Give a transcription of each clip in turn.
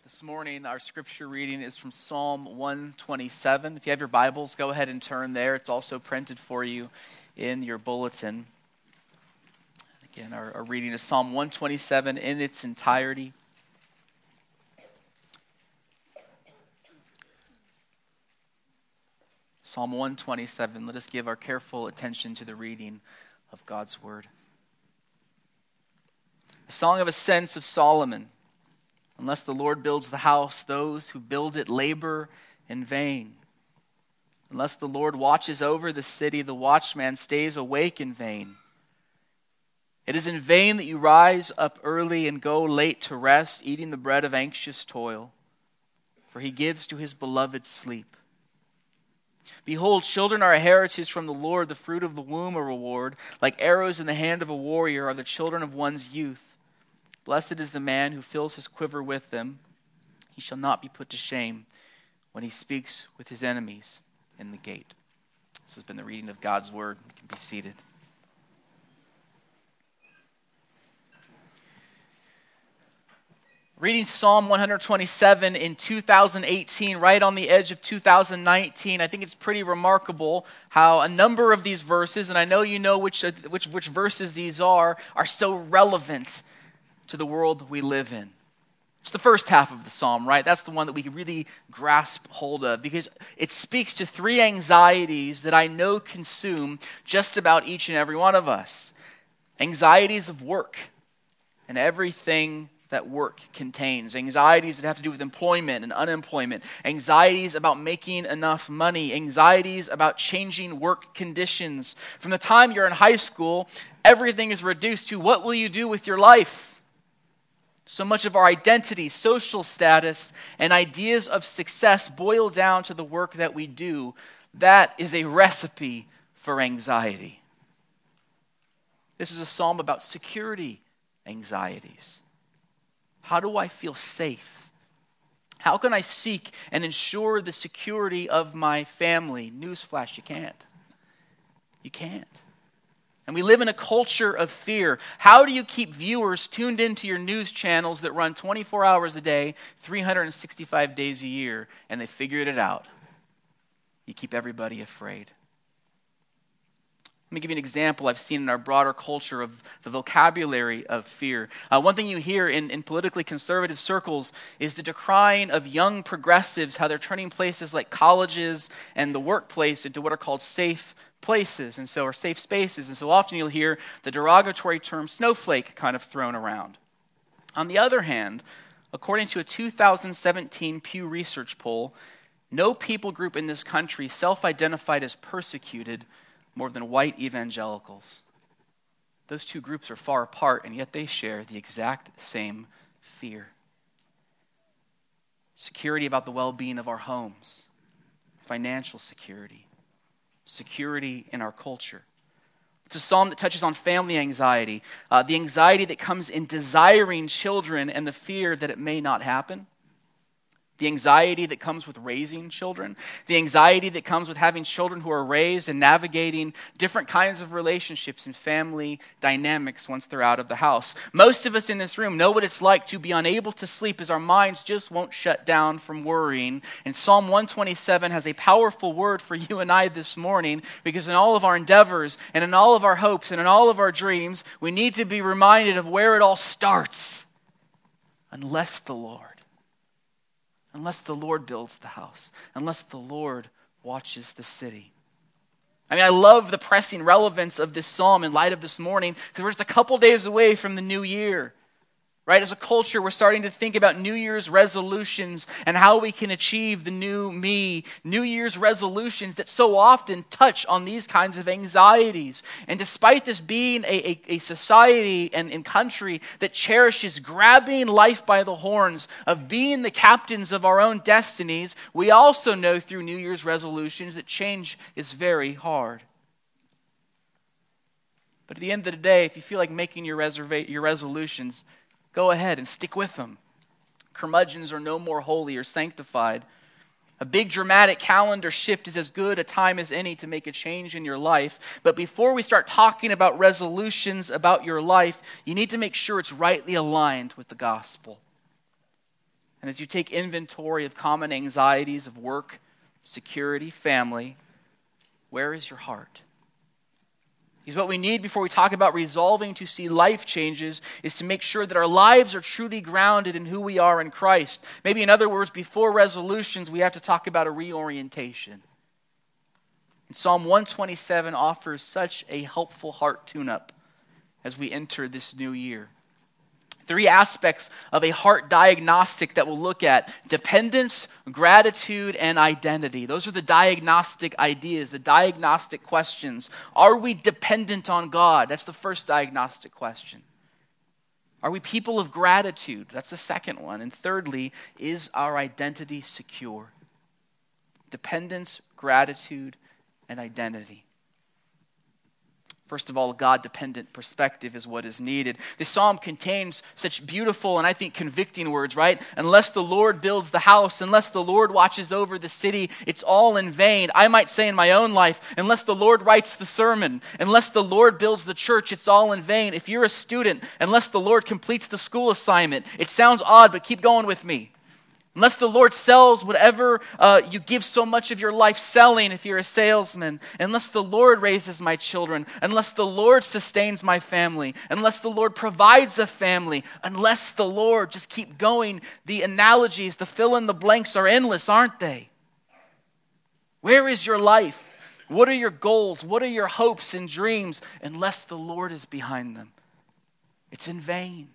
This morning, our scripture reading is from Psalm 127. If you have your Bibles, go ahead and turn there. It's also printed for you in your bulletin. Again, our reading is Psalm 127 in its entirety. Psalm 127. Let us give our careful attention to the reading of God's Word. A song of ascents of Solomon. Unless the Lord builds the house, those who build it labor in vain. Unless the Lord watches over the city, the watchman stays awake in vain. It is in vain that you rise up early and go late to rest, eating the bread of anxious toil, for he gives to his beloved sleep. Behold, children are a heritage from the Lord, the fruit of the womb a reward. Like arrows in the hand of a warrior are the children of one's youth. Blessed is the man who fills his quiver with them. He shall not be put to shame when he speaks with his enemies in the gate. This has been the reading of God's word. You can be seated. Reading Psalm 127 in 2018, right on the edge of 2019, I think it's pretty remarkable how a number of these verses, and I know you know which verses these are so relevant to the world we live in. It's the first half of the psalm, right? That's the one that we can really grasp hold of because it speaks to three anxieties that I know consume just about each and every one of us. Anxieties of work and everything that work contains. Anxieties that have to do with employment and unemployment. Anxieties about making enough money. Anxieties about changing work conditions. From the time you're in high school, everything is reduced to what will you do with your life? So much of our identity, social status, and ideas of success boil down to the work that we do. That is a recipe for anxiety. This is a psalm about security anxieties. How do I feel safe? How can I seek and ensure the security of my family? Newsflash, you can't. You can't. And we live in a culture of fear. How do you keep viewers tuned into your news channels that run 24 hours a day, 365 days a year, and they figured it out? You keep everybody afraid. Let me give you an example I've seen in our broader culture of the vocabulary of fear. One thing you hear in politically conservative circles is the decrying of young progressives, how they're turning places like colleges and the workplace into what are called safe places, or safe spaces. And so often you'll hear the derogatory term snowflake kind of thrown around. On the other hand, according to a 2017 Pew Research poll, no people group in this country self-identified as persecuted more than white evangelicals. Those two groups are far apart, and yet they share the exact same fear. Security about the well-being of our homes, financial security, security in our culture. It's a psalm that touches on family anxiety, the anxiety that comes in desiring children and the fear that it may not happen. The anxiety that comes with raising children. The anxiety that comes with having children who are raised and navigating different kinds of relationships and family dynamics once they're out of the house. Most of us in this room know what it's like to be unable to sleep as our minds just won't shut down from worrying. And Psalm 127 has a powerful word for you and I this morning because in all of our endeavors and in all of our hopes and in all of our dreams, we need to be reminded of where it all starts. Unless the Lord builds the house, unless the Lord watches the city. I mean, I love the pressing relevance of this psalm in light of this morning because we're just a couple days away from the new year. Right? As a culture, we're starting to think about New Year's resolutions and how we can achieve the new me. New Year's resolutions that so often touch on these kinds of anxieties. And despite this being a society and country that cherishes grabbing life by the horns, of being the captains of our own destinies, we also know through New Year's resolutions that change is very hard. But at the end of the day, if you feel like making your resolutions, go ahead and stick with them. Curmudgeons are no more holy or sanctified. A big dramatic calendar shift is as good a time as any to make a change in your life. But before we start talking about resolutions about your life, you need to make sure it's rightly aligned with the gospel. And as you take inventory of common anxieties of work, security, family, where is your heart? Because what we need before we talk about resolving to see life changes is to make sure that our lives are truly grounded in who we are in Christ. Maybe in other words, before resolutions, we have to talk about a reorientation. And Psalm 127 offers such a helpful heart tune-up as we enter this new year. 3 aspects of a heart diagnostic that we'll look at: dependence, gratitude, and identity. Those are the diagnostic ideas, the diagnostic questions. Are we dependent on God? That's the first diagnostic question. Are we people of gratitude? That's the second one. And thirdly, is our identity secure? Dependence, gratitude, and identity. First of all, a God-dependent perspective is what is needed. This psalm contains such beautiful and I think convicting words, right? Unless the Lord builds the house, unless the Lord watches over the city, it's all in vain. I might say in my own life, unless the Lord writes the sermon, unless the Lord builds the church, it's all in vain. If you're a student, unless the Lord completes the school assignment, it sounds odd, but keep going with me. Unless the Lord sells whatever you give so much of your life selling if you're a salesman. Unless the Lord raises my children. Unless the Lord sustains my family. Unless the Lord provides a family. Unless the Lord, just keep going. The analogies, the fill in the blanks are endless, aren't they? Where is your life? What are your goals? What are your hopes and dreams? Unless the Lord is behind them, it's in vain.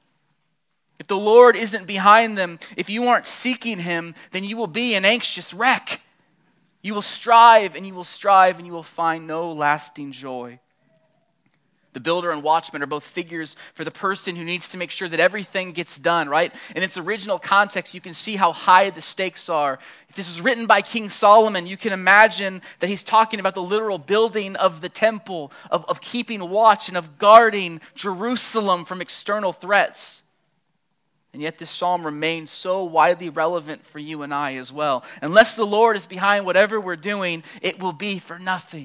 If the Lord isn't behind them, if you aren't seeking Him, then you will be an anxious wreck. You will strive and you will strive and you will find no lasting joy. The builder and watchman are both figures for the person who needs to make sure that everything gets done, right? In its original context, you can see how high the stakes are. If this was written by King Solomon, you can imagine that he's talking about the literal building of the temple, of keeping watch and of guarding Jerusalem from external threats. And yet this psalm remains so widely relevant for you and I as well. Unless the Lord is behind whatever we're doing, it will be for nothing.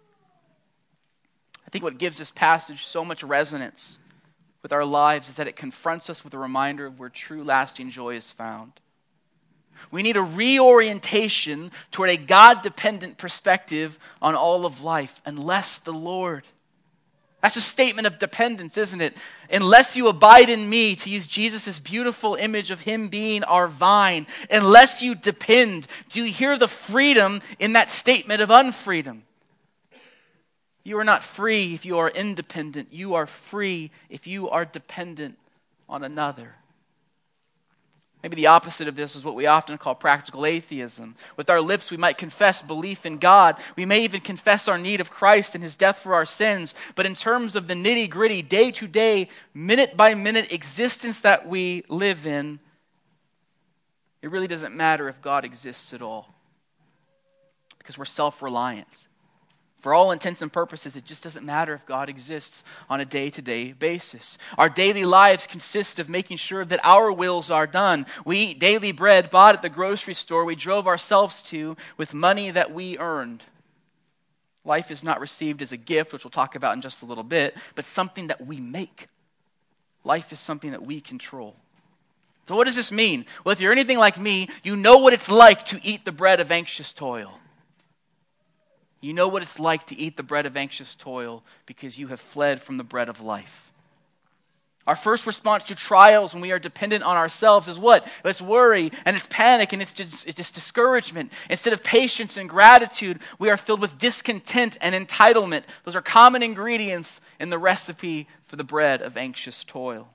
I think what gives this passage so much resonance with our lives is that it confronts us with a reminder of where true lasting joy is found. We need a reorientation toward a God-dependent perspective on all of life. Unless the Lord. That's a statement of dependence, isn't it? Unless you abide in me, to use Jesus' beautiful image of Him being our vine, unless you depend, do you hear the freedom in that statement of unfreedom? You are not free if you are independent. You are free if you are dependent on another. Maybe the opposite of this is what we often call practical atheism. With our lips, we might confess belief in God. We may even confess our need of Christ and His death for our sins. But in terms of the nitty-gritty, day-to-day, minute-by-minute existence that we live in, it really doesn't matter if God exists at all. Because we're self-reliant. For all intents and purposes, it just doesn't matter if God exists on a day-to-day basis. Our daily lives consist of making sure that our wills are done. We eat daily bread bought at the grocery store we drove ourselves to with money that we earned. Life is not received as a gift, which we'll talk about in just a little bit, but something that we make. Life is something that we control. So what does this mean? Well, if you're anything like me, you know what it's like to eat the bread of anxious toil. You know what it's like to eat the bread of anxious toil because you have fled from the bread of life. Our first response to trials when we are dependent on ourselves is what? It's worry and it's panic and it's discouragement. Instead of patience and gratitude, we are filled with discontent and entitlement. Those are common ingredients in the recipe for the bread of anxious toil.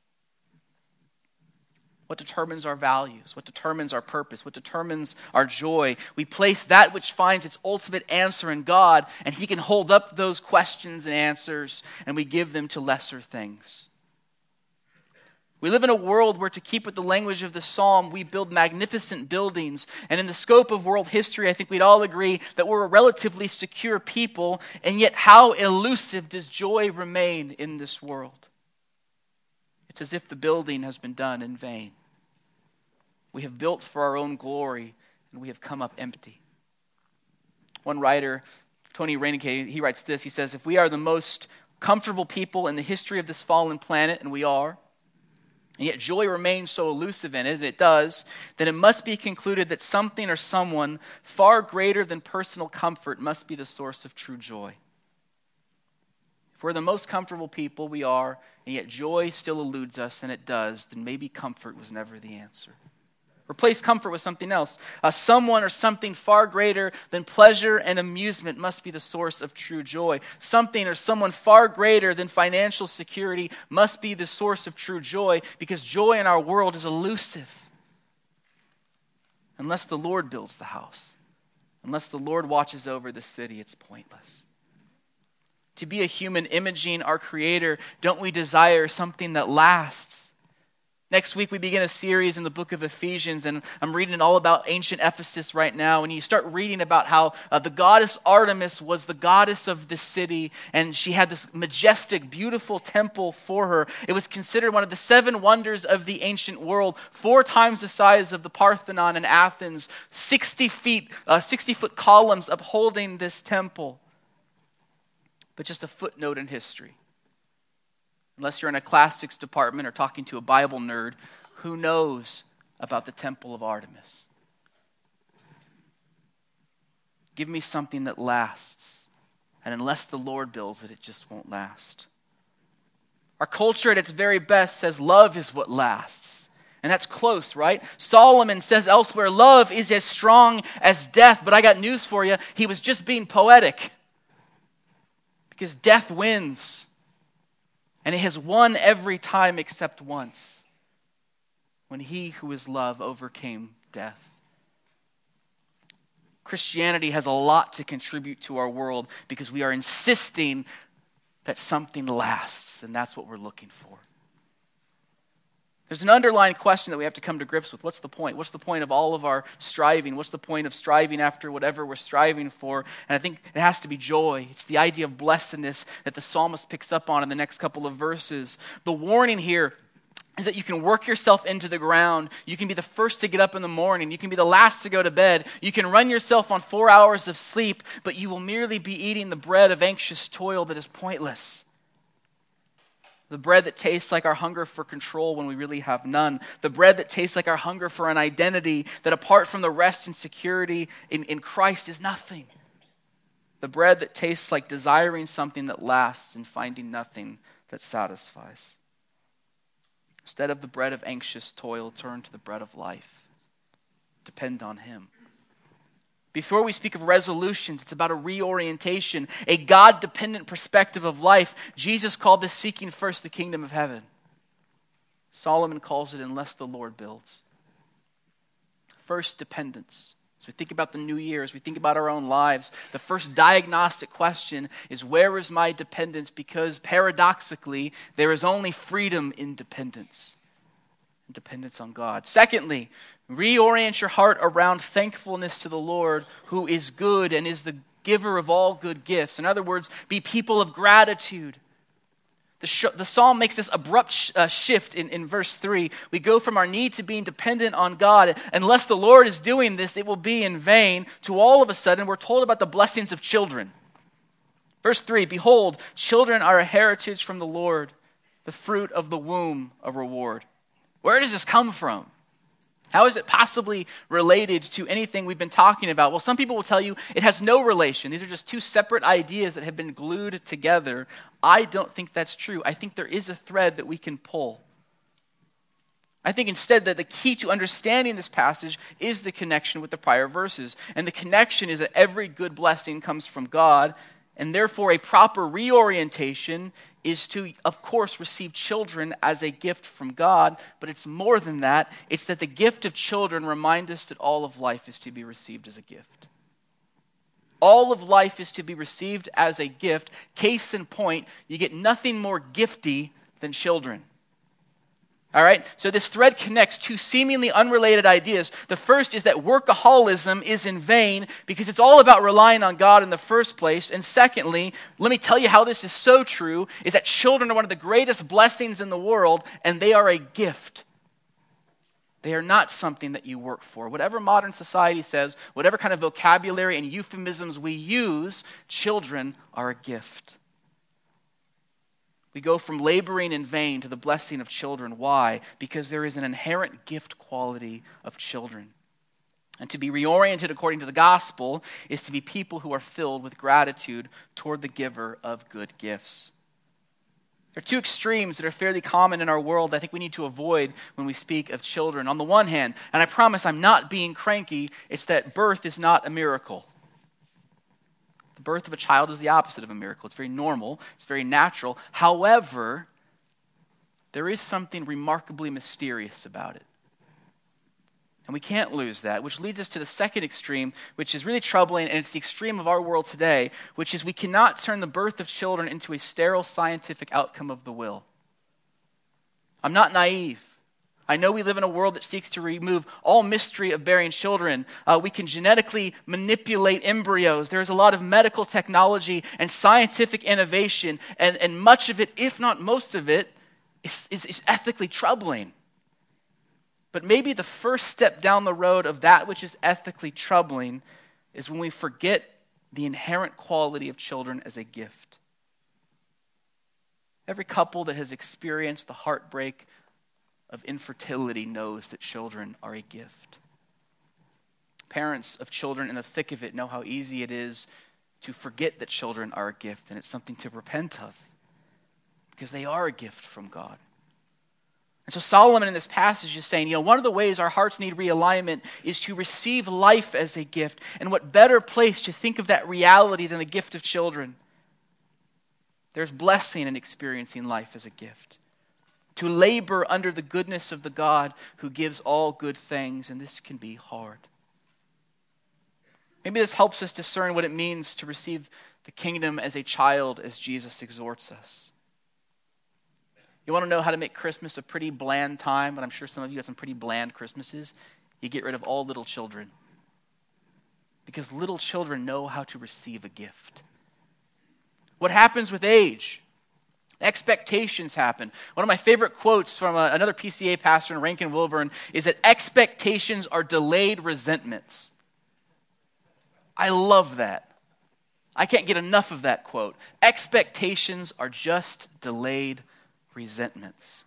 What determines our values? What determines our purpose? What determines our joy? We place that which finds its ultimate answer in God, and He can hold up those questions and answers, and we give them to lesser things. We live in a world where, to keep with the language of the psalm, we build magnificent buildings. And in the scope of world history, I think we'd all agree that we're a relatively secure people, and yet how elusive does joy remain in this world? It's as if the building has been done in vain. We have built for our own glory, and we have come up empty. One writer, Tony Reineke, he writes this. He says, if we are the most comfortable people in the history of this fallen planet, and we are, and yet joy remains so elusive in it, and it does, then it must be concluded that something or someone far greater than personal comfort must be the source of true joy. If we're the most comfortable people we are, and yet joy still eludes us, and it does, then maybe comfort was never the answer. Replace comfort with something else. Someone or something far greater than pleasure and amusement must be the source of true joy. Something or someone far greater than financial security must be the source of true joy, because joy in our world is elusive. Unless the Lord builds the house, unless the Lord watches over the city, it's pointless. To be a human imaging our Creator, don't we desire something that lasts? Next week, we begin a series in the book of Ephesians, and I'm reading all about ancient Ephesus right now. And you start reading about how the goddess Artemis was the goddess of the city, and she had this majestic, beautiful temple for her. It was considered one of the 7 wonders of the ancient world, 4 times the size of the Parthenon in Athens, 60-foot columns upholding this temple. But just a footnote in history. Unless you're in a classics department or talking to a Bible nerd, who knows about the Temple of Artemis? Give me something that lasts. And unless the Lord builds it, it just won't last. Our culture at its very best says love is what lasts. And that's close, right? Solomon says elsewhere, love is as strong as death. But I got news for you. He was just being poetic. Because death wins. And it has won every time except once, when he who is love overcame death. Christianity has a lot to contribute to our world because we are insisting that something lasts, and that's what we're looking for. There's an underlying question that we have to come to grips with. What's the point? What's the point of all of our striving? What's the point of striving after whatever we're striving for? And I think it has to be joy. It's the idea of blessedness that the psalmist picks up on in the next couple of verses. The warning here is that you can work yourself into the ground. You can be the first to get up in the morning. You can be the last to go to bed. You can run yourself on 4 hours of sleep, but you will merely be eating the bread of anxious toil that is pointless. The bread that tastes like our hunger for control when we really have none. The bread that tastes like our hunger for an identity that apart from the rest and security in Christ is nothing. The bread that tastes like desiring something that lasts and finding nothing that satisfies. Instead of the bread of anxious toil, turn to the bread of life. Depend on Him. Before we speak of resolutions, it's about a reorientation, a God-dependent perspective of life. Jesus called this seeking first the kingdom of heaven. Solomon calls it unless the Lord builds. First, dependence. As we think about the new year, as we think about our own lives, the first diagnostic question is, where is my dependence? Because paradoxically, there is only freedom in dependence. Dependence on God. Secondly, reorient your heart around thankfulness to the Lord who is good and is the giver of all good gifts. In other words, be people of gratitude. The psalm makes this abrupt shift in verse 3. We go from our need to being dependent on God. Unless the Lord is doing this, it will be in vain. To all of a sudden, we're told about the blessings of children. Verse 3, behold, children are a heritage from the Lord, the fruit of the womb a reward. Where does this come from? How is it possibly related to anything we've been talking about? Well, some people will tell you it has no relation. These are just 2 separate ideas that have been glued together. I don't think that's true. I think there is a thread that we can pull. I think instead that the key to understanding this passage is the connection with the prior verses. And the connection is that every good blessing comes from God, and therefore a proper reorientation is to, of course, receive children as a gift from God, but it's more than that. It's that the gift of children reminds us that all of life is to be received as a gift. All of life is to be received as a gift. Case in point, you get nothing more gifty than children. All right, so this thread connects 2 seemingly unrelated ideas. The first is that workaholism is in vain because it's all about relying on God in the first place. And secondly, let me tell you how this is so true, is that children are one of the greatest blessings in the world, and they are a gift. They are not something that you work for. Whatever modern society says, whatever kind of vocabulary and euphemisms we use, children are a gift. We go from laboring in vain to the blessing of children. Why? Because there is an inherent gift quality of children. And to be reoriented according to the gospel is to be people who are filled with gratitude toward the giver of good gifts. There are two extremes that are fairly common in our world that I think we need to avoid when we speak of children. On the one hand, and I promise I'm not being cranky, it's that birth is not a miracle. The birth of a child is the opposite of a miracle. It's very normal. It's very natural. However, there is something remarkably mysterious about it. And we can't lose that, which leads us to the second extreme, which is really troubling, and it's the extreme of our world today, which is we cannot turn the birth of children into a sterile scientific outcome of the will. I'm not naive. I know we live in a world that seeks to remove all mystery of bearing children. We can genetically manipulate embryos. There's a lot of medical technology and scientific innovation, and much of it, if not most of it, is ethically troubling. But maybe the first step down the road of that which is ethically troubling is when we forget the inherent quality of children as a gift. Every couple that has experienced the heartbreak of infertility knows that children are a gift. Parents of children in the thick of it know how easy it is to forget that children are a gift, and it's something to repent of because they are a gift from God. And so Solomon in this passage is saying, one of the ways our hearts need realignment is to receive life as a gift. And what better place to think of that reality than the gift of children? There's blessing in experiencing life as a gift. To labor under the goodness of the God who gives all good things, and this can be hard. Maybe this helps us discern what it means to receive the kingdom as a child, as Jesus exhorts us. You want to know how to make Christmas a pretty bland time, but I'm sure some of you have some pretty bland Christmases? You get rid of all little children. Because little children know how to receive a gift. What happens with age? Expectations happen. One of my favorite quotes from another PCA pastor in Rankin Wilburn is that expectations are delayed resentments. I love that. I can't get enough of that quote. Expectations are just delayed resentments.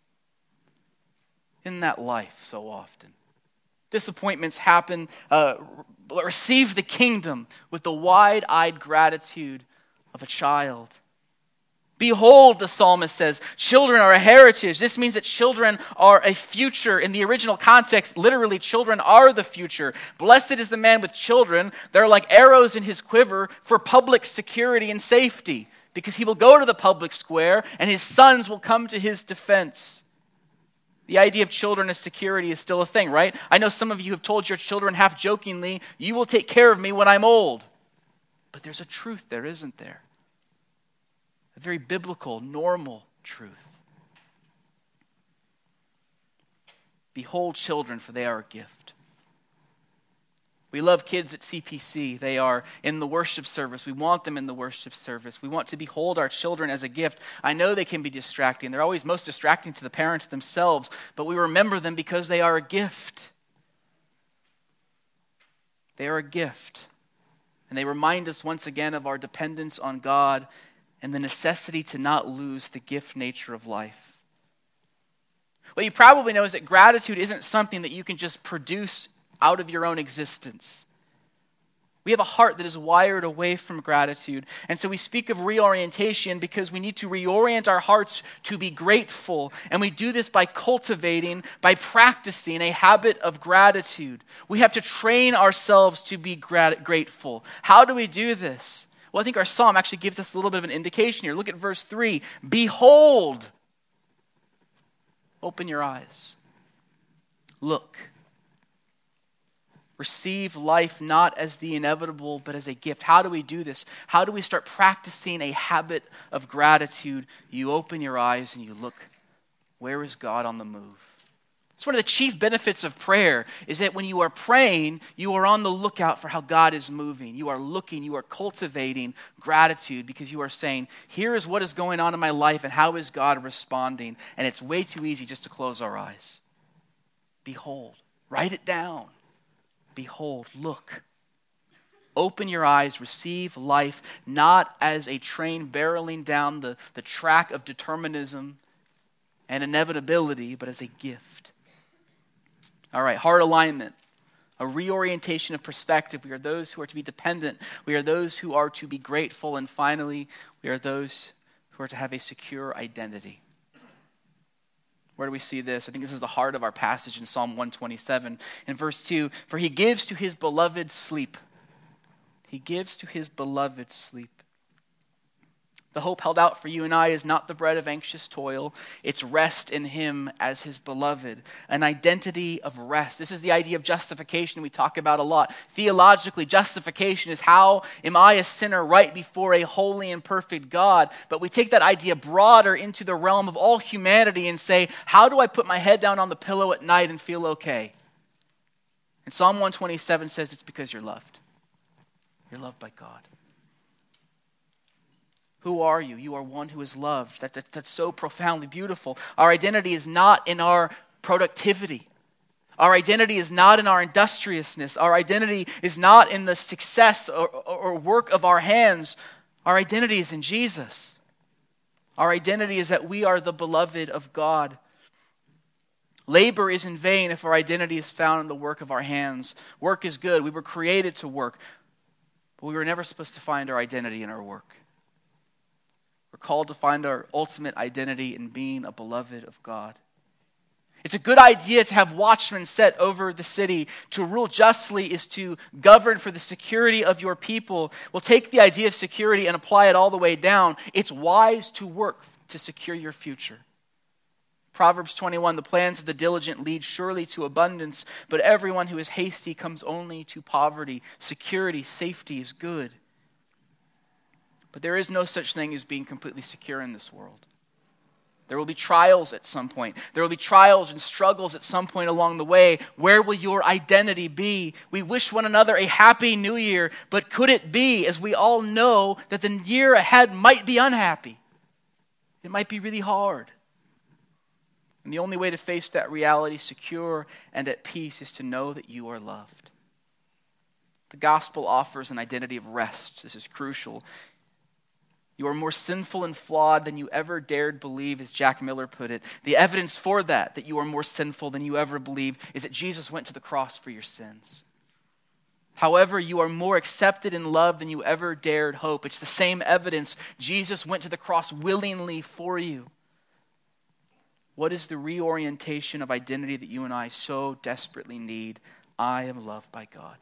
Isn't that life so often? Disappointments happen. Receive the kingdom with the wide-eyed gratitude of a child. Behold, the psalmist says, children are a heritage. This means that children are a future. In the original context, literally, children are the future. Blessed is the man with children. They're like arrows in his quiver for public security and safety, because he will go to the public square and his sons will come to his defense. The idea of children as security is still a thing, right? I know some of you have told your children half jokingly, you will take care of me when I'm old. But there's a truth there, isn't there? A very biblical, normal truth. Behold children, for they are a gift. We love kids at CPC. They are in the worship service. We want them in the worship service. We want to behold our children as a gift. I know they can be distracting. They're always most distracting to the parents themselves, but we remember them because they are a gift. They are a gift. And they remind us once again of our dependence on God and the necessity to not lose the gift nature of life. What you probably know is that gratitude isn't something that you can just produce out of your own existence. We have a heart that is wired away from gratitude. And so we speak of reorientation because we need to reorient our hearts to be grateful. And we do this by cultivating, by practicing a habit of gratitude. We have to train ourselves to be grateful. How do we do this? Well, I think our psalm actually gives us a little bit of an indication here. Look at verse 3. Behold. Open your eyes. Look. Receive life not as the inevitable, but as a gift. How do we do this? How do we start practicing a habit of gratitude? You open your eyes and you look, where is God on the move? It's one of the chief benefits of prayer, is that when you are praying, you are on the lookout for how God is moving. You are looking, you are cultivating gratitude because you are saying, here is what is going on in my life and how is God responding? And it's way too easy just to close our eyes. Behold, write it down. Behold, look. Open your eyes, receive life, not as a train barreling down the track of determinism and inevitability, but as a gift. All right, heart alignment, a reorientation of perspective. We are those who are to be dependent. We are those who are to be grateful. And finally, we are those who are to have a secure identity. Where do we see this? I think this is the heart of our passage in Psalm 127. In verse 2, for he gives to his beloved sleep. He gives to his beloved sleep. The hope held out for you and I is not the bread of anxious toil. It's rest in him as his beloved. An identity of rest. This is the idea of justification we talk about a lot. Theologically, justification is how am I a sinner right before a holy and perfect God? But we take that idea broader into the realm of all humanity and say, how do I put my head down on the pillow at night and feel okay? And Psalm 127 says it's because you're loved. You're loved by God. Who are you? You are one who is loved. That's so profoundly beautiful. Our identity is not in our productivity. Our identity is not in our industriousness. Our identity is not in the success or work of our hands. Our identity is in Jesus. Our identity is that we are the beloved of God. Labor is in vain if our identity is found in the work of our hands. Work is good. We were created to work. But we were never supposed to find our identity in our work. We're called to find our ultimate identity in being a beloved of God. It's a good idea to have watchmen set over the city. To rule justly is to govern for the security of your people. We'll take the idea of security and apply it all the way down. It's wise to work to secure your future. Proverbs 21, the plans of the diligent lead surely to abundance, but everyone who is hasty comes only to poverty. Security, safety is good. But there is no such thing as being completely secure in this world. There will be trials at some point. There will be trials and struggles at some point along the way. Where will your identity be? We wish one another a happy new year, but could it be, as we all know, that the year ahead might be unhappy? It might be really hard. And the only way to face that reality secure and at peace is to know that you are loved. The gospel offers an identity of rest. This is crucial. You are more sinful and flawed than you ever dared believe, as Jack Miller put it. The evidence for that you are more sinful than you ever believed, is that Jesus went to the cross for your sins. However, you are more accepted and loved than you ever dared hope. It's the same evidence. Jesus went to the cross willingly for you. What is the reorientation of identity that you and I so desperately need? I am loved by God.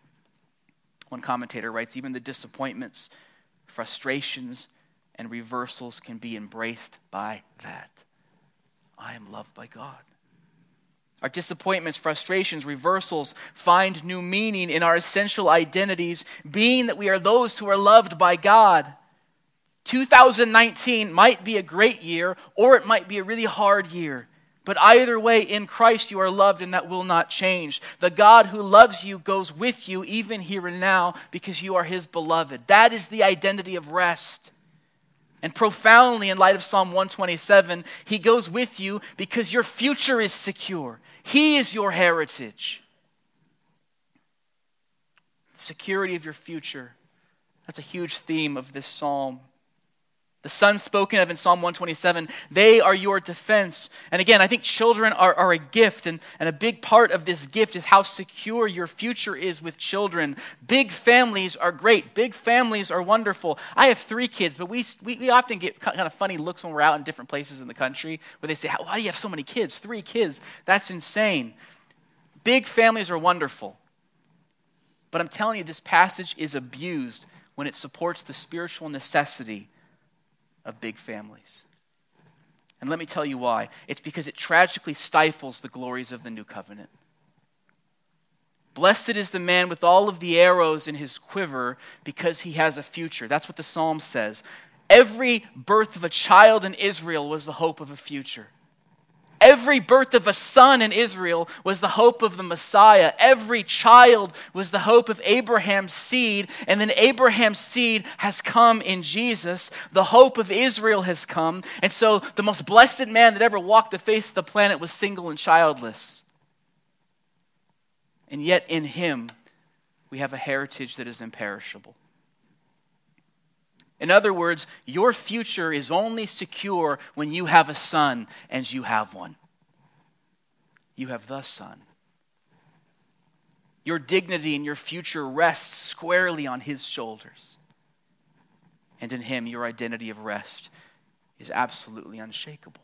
One commentator writes, even the disappointments, frustrations, and reversals can be embraced by that. I am loved by God. Our disappointments, frustrations, reversals find new meaning in our essential identities, being that we are those who are loved by God. 2019 might be a great year, or it might be a really hard year. But either way, in Christ you are loved, and that will not change. The God who loves you goes with you even here and now because you are his beloved. That is the identity of rest. And profoundly, in light of Psalm 127, he goes with you because your future is secure. He is your heritage. The security of your future. That's a huge theme of this psalm. The sons spoken of in Psalm 127, they are your defense. And again, I think children are a gift, and a big part of this gift is how secure your future is with children. Big families are great. Big families are wonderful. I have 3 kids, but we often get kind of funny looks when we're out in different places in the country where they say, why do you have so many kids? 3 kids. That's insane. Big families are wonderful. But I'm telling you, this passage is abused when it supports the spiritual necessity of big families. And let me tell you why. It's because it tragically stifles the glories of the new covenant. Blessed is the man with all of the arrows in his quiver because he has a future. That's what the psalm says. Every birth of a child in Israel was the hope of a future. Every birth of a son in Israel was the hope of the Messiah. Every child was the hope of Abraham's seed. And then Abraham's seed has come in Jesus. The hope of Israel has come. And so the most blessed man that ever walked the face of the planet was single and childless. And yet in him, we have a heritage that is imperishable. In other words, your future is only secure when you have a son, and you have one. You have the Son. Your dignity and your future rests squarely on his shoulders. And in him, your identity of rest is absolutely unshakable.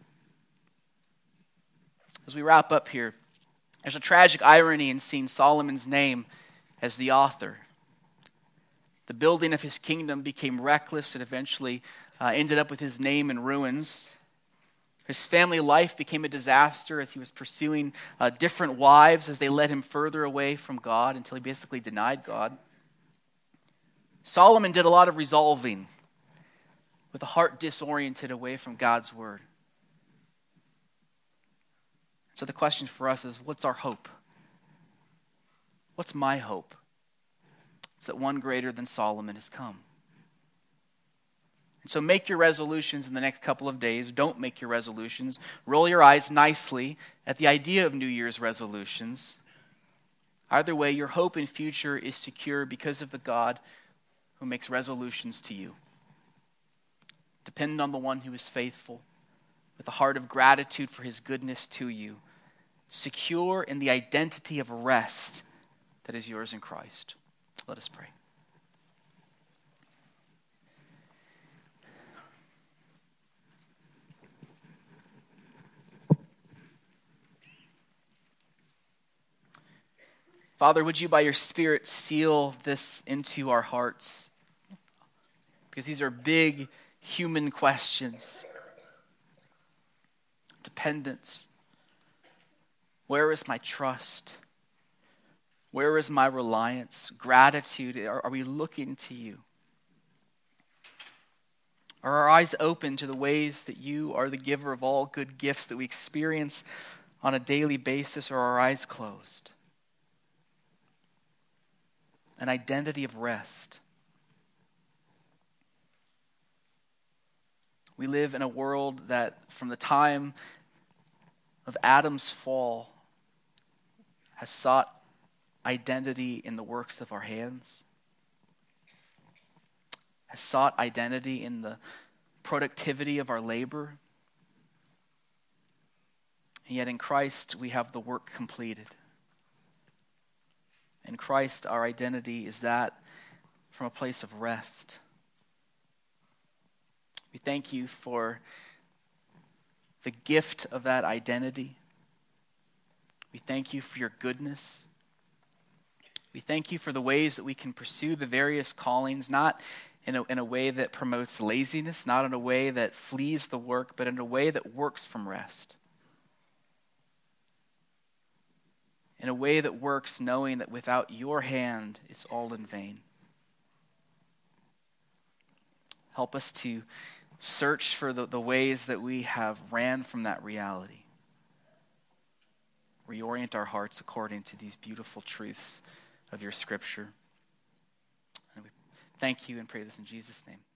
As we wrap up here, there's a tragic irony in seeing Solomon's name as the author. The building of his kingdom became reckless and eventually ended up with his name in ruins. His family life became a disaster as he was pursuing different wives as they led him further away from God until he basically denied God. Solomon did a lot of resolving with a heart disoriented away from God's word. So the question for us is, what's our hope? What's my hope? It's that one greater than Solomon has come. And so make your resolutions in the next couple of days. Don't make your resolutions. Roll your eyes nicely at the idea of New Year's resolutions. Either way, your hope and future is secure because of the God who makes resolutions to you. Depend on the one who is faithful, with a heart of gratitude for his goodness to you, secure in the identity of rest that is yours in Christ. Let us pray. Father, would you by your Spirit seal this into our hearts? Because these are big human questions. Dependence. Where is my trust? Where is my reliance? Gratitude. Are we looking to you? Are our eyes open to the ways that you are the giver of all good gifts that we experience on a daily basis, or are our eyes closed? An identity of rest. We live in a world that from the time of Adam's fall has sought identity in the works of our hands, has sought identity in the productivity of our labor. And yet in Christ we have the work completed. In Christ, our identity is that from a place of rest. We thank you for the gift of that identity. We thank you for your goodness. We thank you for the ways that we can pursue the various callings, not in a way that promotes laziness, not in a way that flees the work, but in a way that works from rest. In a way that works knowing that without your hand, it's all in vain. Help us to search for the ways that we have ran from that reality. Reorient our hearts according to these beautiful truths of your scripture. And we thank you and pray this in Jesus' name.